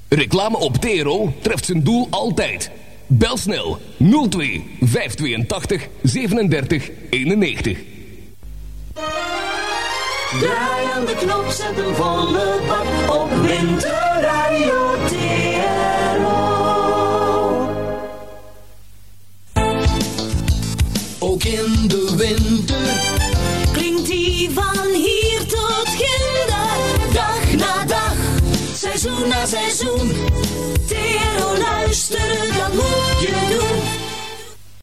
Reclame op TRO treft zijn doel altijd. Bel snel 02 582 37 91. Draai aan de knop, zet een volle bak op Winterradio TRO. Ook in de winter klinkt die van hier tot ginder. Dag na dag, seizoen na seizoen. TRO luisteren, dat moet je doen.